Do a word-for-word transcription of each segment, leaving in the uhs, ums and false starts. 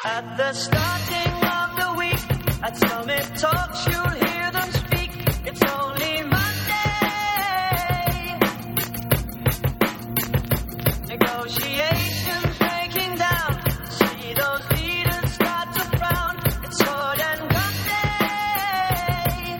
At the starting of the week, at Summit Talks, you'll hear them speak. It's only Monday. Negotiations breaking down. See those leaders start to frown. It's sword and gun day.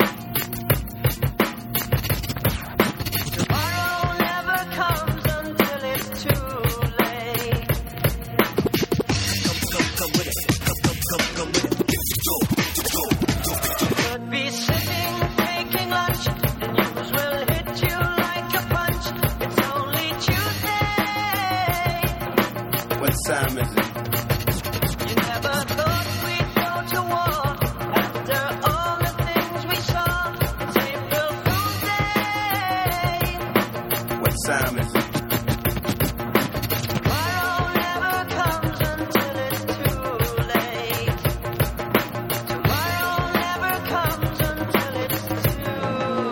Tomorrow never comes until it's too late. Come, come, come with it. Come, come, come, come with it. Let's go, let's go. Could be sitting, taking lunch. The news will hit you like a punch. It's only Tuesday. What time is it? You never thought we'd go to war after all the things we saw. It's April Fool's Day. What time is it? Tomorrow never comes until it's too late. Tomorrow never comes until it's too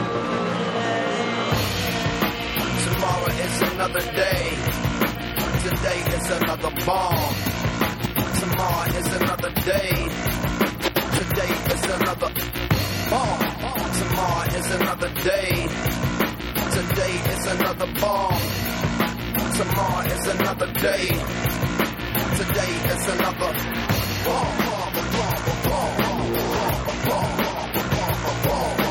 late. Tomorrow is another day. Today is another bomb. Tomorrow is another day. Today is another bomb. Tomorrow is another day. Today is another bomb. Tomorrow is another day. Today is another bomb. Bomb, bomb, bomb, bomb, bomb, bomb, bomb, bomb, bomb.